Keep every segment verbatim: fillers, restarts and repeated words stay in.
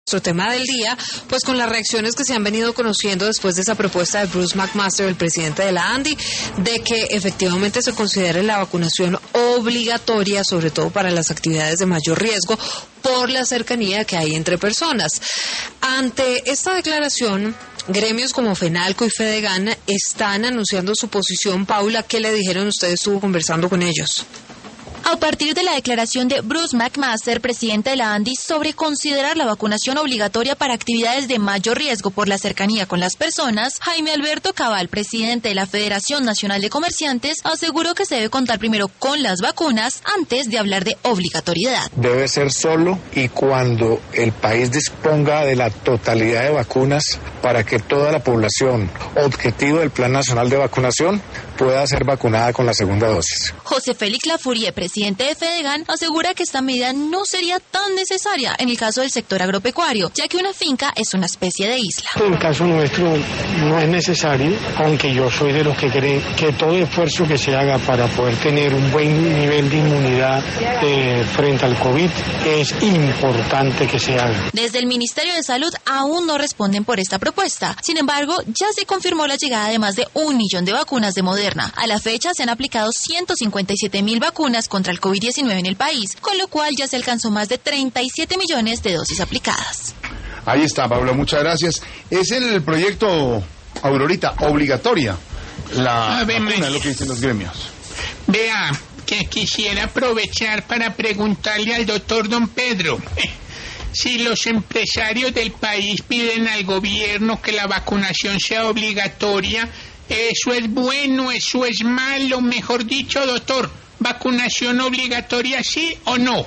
Nuestro tema del día, pues con las reacciones que se han venido conociendo después de esa propuesta de Bruce McMaster, el presidente de la ANDI, de que efectivamente se considere la vacunación obligatoria, sobre todo para las actividades de mayor riesgo, por la cercanía que hay entre personas. Ante esta declaración, gremios como FENALCO y FEDEGAN están anunciando su posición. Paula, ¿qué le dijeron? Usted estuvo conversando con ellos. A partir de la declaración de Bruce McMaster, presidente de la ANDI, sobre considerar la vacunación obligatoria para actividades de mayor riesgo por la cercanía con las personas, Jaime Alberto Cabal, presidente de la Federación Nacional de Comerciantes, aseguró que se debe contar primero con las vacunas antes de hablar de obligatoriedad. Debe ser solo y cuando el país disponga de la totalidad de vacunas para que toda la población, objetivo del Plan Nacional de Vacunación, pueda ser vacunada con la segunda dosis. José Félix Lafourier, presidente de FEDEGAN, asegura que esta medida no sería tan necesaria en el caso del sector agropecuario, ya que una finca es una especie de isla. En el caso nuestro no es necesario, aunque yo soy de los que creen que todo esfuerzo que se haga para poder tener un buen nivel de inmunidad eh, frente al COVID es importante que se haga. Desde el Ministerio de Salud aún no responden por esta propuesta. Sin embargo, ya se confirmó la llegada de más de un millón de vacunas de Moderna. A la fecha se han aplicado ciento cincuenta y siete mil vacunas contra el COVID diecinueve en el país, con lo cual ya se alcanzó más de treinta y siete millones de dosis aplicadas. Ahí está, Pablo, muchas gracias. Es el proyecto, Aurorita, obligatoria la vacuna, es lo que dicen los gremios. Vea, que quisiera aprovechar para preguntarle al doctor Don Pedro. Si los empresarios del país piden al gobierno que la vacunación sea obligatoria, ¿eso es bueno, eso es malo? Mejor dicho, doctor, ¿vacunación obligatoria sí o no?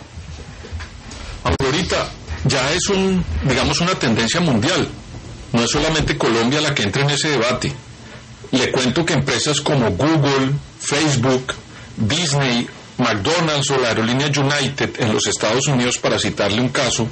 Ahorita ya es un, digamos, una tendencia mundial. No es solamente Colombia la que entra en ese debate. Le cuento que empresas como Google, Facebook, Disney, McDonald's o la aerolínea United en los Estados Unidos, para citarle un caso,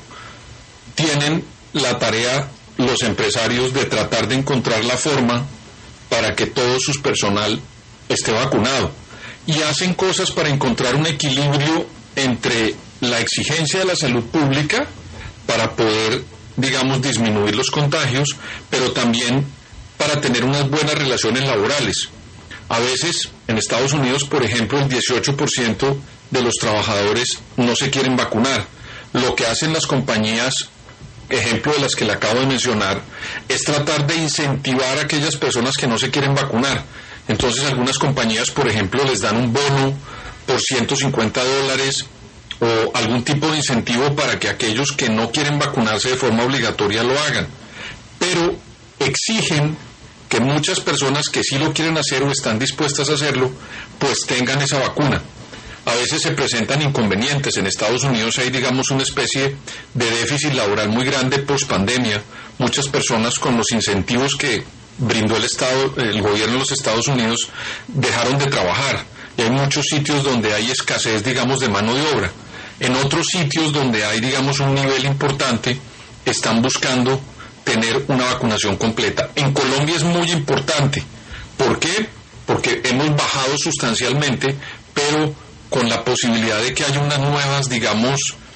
tienen la tarea, los empresarios, de tratar de encontrar la forma para que todo su personal esté vacunado, y hacen cosas para encontrar un equilibrio entre la exigencia de la salud pública para poder, digamos, disminuir los contagios, pero también para tener unas buenas relaciones laborales. A veces, en Estados Unidos, por ejemplo, el dieciocho por ciento de los trabajadores no se quieren vacunar. Lo que hacen las compañías, ejemplo de las que le acabo de mencionar, es tratar de incentivar a aquellas personas que no se quieren vacunar. Entonces algunas compañías, por ejemplo, les dan un bono por ciento cincuenta dólares o algún tipo de incentivo para que aquellos que no quieren vacunarse de forma obligatoria lo hagan. Pero exigen que muchas personas que sí lo quieren hacer o están dispuestas a hacerlo, pues tengan esa vacuna. A veces se presentan inconvenientes. En Estados Unidos hay, digamos, una especie de déficit laboral muy grande post pandemia. Muchas personas, con los incentivos que brindó el Estado, el gobierno de los Estados Unidos, dejaron de trabajar. Y hay muchos sitios donde hay escasez, digamos, de mano de obra. En otros sitios donde hay, digamos, un nivel importante, están buscando tener una vacunación completa. En Colombia es muy importante. ¿Por qué? Porque hemos bajado sustancialmente, pero con la posibilidad de que haya unas nuevas, digamos,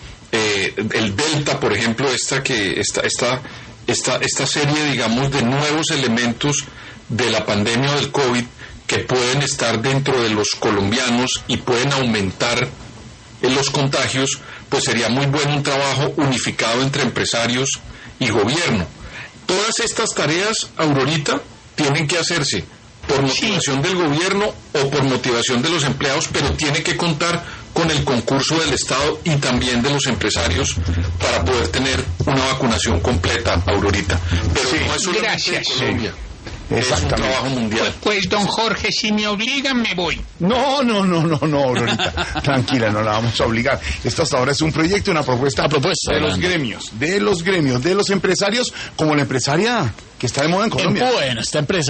eh, el Delta, por ejemplo, esta que esta, esta, esta, esta serie, digamos, de nuevos elementos de la pandemia del COVID que pueden estar dentro de los colombianos y pueden aumentar en los contagios, pues sería muy bueno un trabajo unificado entre empresarios y gobierno. Todas estas tareas, Aurorita, tienen que hacerse por motivación del gobierno o por motivación de los empleados, pero tiene que contar con el concurso del Estado y también de los empresarios para poder tener una vacunación completa, Aurorita. Pero sí, no es solamente gracias. En Colombia. Es un trabajo mundial. Pues, don Jorge, si me obligan, me voy. No, no, no, no, no, Aurorita. Tranquila, no la vamos a obligar. Esto hasta ahora es un proyecto, una propuesta, una propuesta de los gremios, de los gremios, de los empresarios, como la empresaria que está de moda en Colombia. Bueno, esta empresa.